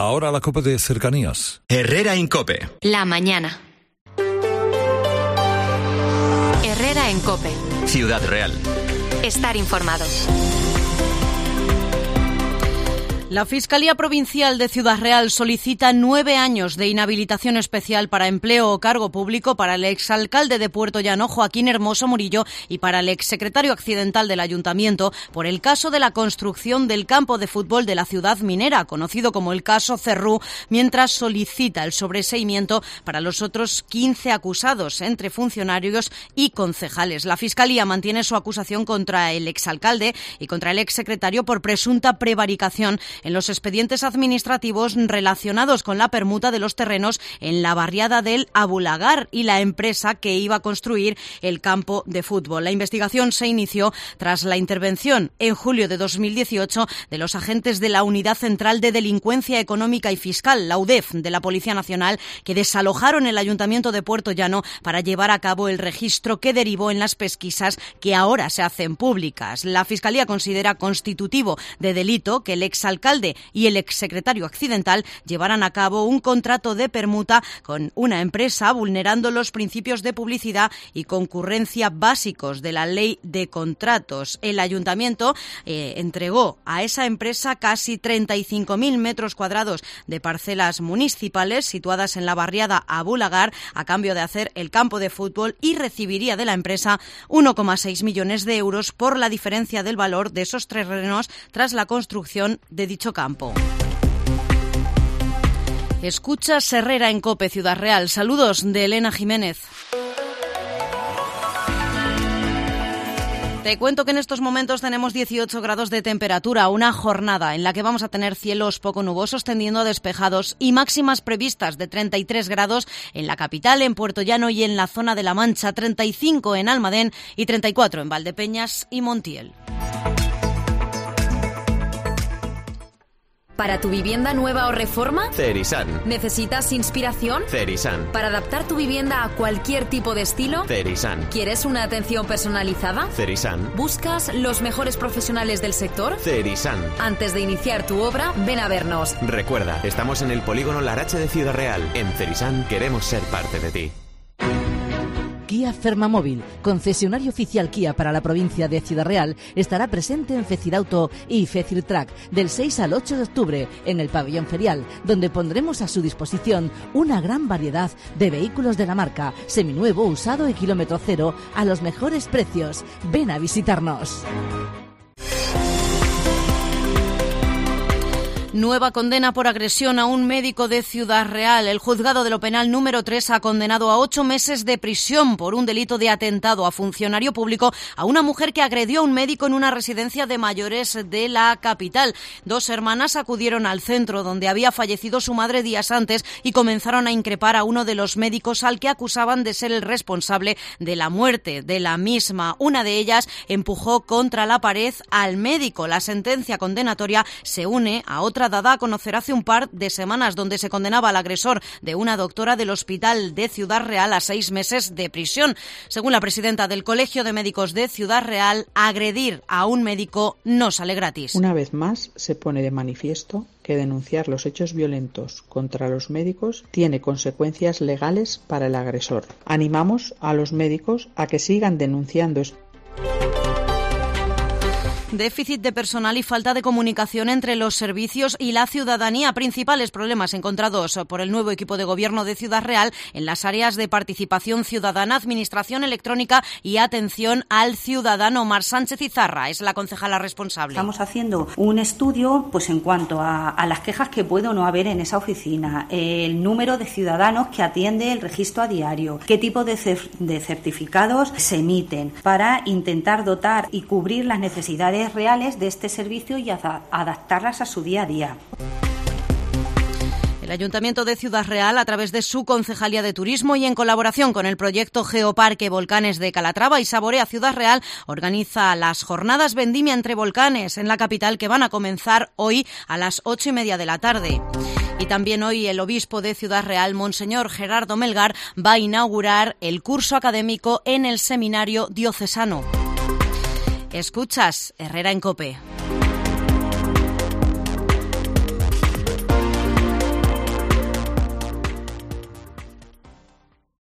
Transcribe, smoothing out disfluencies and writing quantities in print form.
Ahora la COPE de cercanías. Herrera en COPE. La mañana. Herrera en COPE. Ciudad Real. Estar informados. La Fiscalía Provincial de Ciudad Real solicita 9 años de inhabilitación especial para empleo o cargo público para el exalcalde de Puerto Llano, Joaquín Hermoso Murillo, y para el exsecretario accidental del Ayuntamiento por el caso de la construcción del campo de fútbol de la ciudad minera, conocido como el caso Cerrú, mientras solicita el sobreseimiento para los otros 15 acusados, entre funcionarios y concejales. La Fiscalía mantiene su acusación contra el exalcalde y contra el exsecretario por presunta prevaricación en los expedientes administrativos relacionados con la permuta de los terrenos en la barriada del Abulagar y la empresa que iba a construir el campo de fútbol. La investigación se inició tras la intervención en julio de 2018 de los agentes de la Unidad Central de Delincuencia Económica y Fiscal, la UDEF, de la Policía Nacional, que desalojaron el Ayuntamiento de Puerto Llano para llevar a cabo el registro que derivó en las pesquisas que ahora se hacen públicas. La Fiscalía considera constitutivo de delito que el exalcalde y el exsecretario accidental llevaran a cabo un contrato de permuta con una empresa vulnerando los principios de publicidad y concurrencia básicos de la Ley de Contratos. El Ayuntamiento entregó a esa empresa casi 35.000 metros cuadrados de parcelas municipales situadas en la barriada Abulagar a cambio de hacer el campo de fútbol y recibiría de la empresa 1,6 millones de euros por la diferencia del valor de esos terrenos tras la construcción de dicho campo. Escuchas Herrera en COPE Ciudad Real. Saludos de Elena Jiménez. Te cuento que en estos momentos tenemos 18 grados de temperatura, una jornada en la que vamos a tener cielos poco nubosos tendiendo a despejados y máximas previstas de 33 grados en la capital, en Puerto Llano y en la zona de La Mancha, 35 en Almadén y 34 en Valdepeñas y Montiel. ¿Para tu vivienda nueva o reforma? Cerisan. ¿Necesitas inspiración? Cerisan. ¿Para adaptar tu vivienda a cualquier tipo de estilo? Cerisan. ¿Quieres una atención personalizada? Cerisan. ¿Buscas los mejores profesionales del sector? Cerisan. Antes de iniciar tu obra, ven a vernos. Recuerda, estamos en el polígono Larache de Ciudad Real. En Cerisan queremos ser parte de ti. Kia Fermamóvil, concesionario oficial Kia para la provincia de Ciudad Real, estará presente en Fecirauto y Fecirtrack del 6 al 8 de octubre en el pabellón ferial, donde pondremos a su disposición una gran variedad de vehículos de la marca, seminuevo, usado y kilómetro cero a los mejores precios. Ven a visitarnos. Nueva condena por agresión a un médico de Ciudad Real. El juzgado de lo penal número 3 ha condenado a 8 meses de prisión por un delito de atentado a funcionario público a una mujer que agredió a un médico en una residencia de mayores de la capital. 2 hermanas acudieron al centro donde había fallecido su madre días antes y comenzaron a increpar a uno de los médicos al que acusaban de ser el responsable de la muerte de la misma. Una de ellas empujó contra la pared al médico. La sentencia condenatoria se une a otra dada a conocer hace un par de semanas, donde se condenaba al agresor de una doctora del Hospital de Ciudad Real a 6 meses de prisión. Según la presidenta del Colegio de Médicos de Ciudad Real, agredir a un médico no sale gratis. Una vez más se pone de manifiesto que denunciar los hechos violentos contra los médicos tiene consecuencias legales para el agresor. Animamos a los médicos a que sigan denunciando. Déficit de personal y falta de comunicación entre los servicios y la ciudadanía. Principales problemas encontrados por el nuevo equipo de gobierno de Ciudad Real en las áreas de participación ciudadana, administración electrónica y atención al ciudadano. Mar Sánchez Izarra es la concejala responsable. Estamos haciendo un estudio pues en cuanto a las quejas que puede o no haber en esa oficina, el número de ciudadanos que atiende el registro a diario, qué tipo de certificados se emiten, para intentar dotar y cubrir las necesidades reales de este servicio y adaptarlas a su día a día. El Ayuntamiento de Ciudad Real, a través de su Concejalía de Turismo y en colaboración con el proyecto Geoparque Volcanes de Calatrava y Saborea Ciudad Real, organiza las jornadas Vendimia entre Volcanes en la capital, que van a comenzar hoy a las 8:30 de la tarde. Y también hoy el obispo de Ciudad Real, Monseñor Gerardo Melgar, va a inaugurar el curso académico en el Seminario Diocesano. Escuchas Herrera en COPE.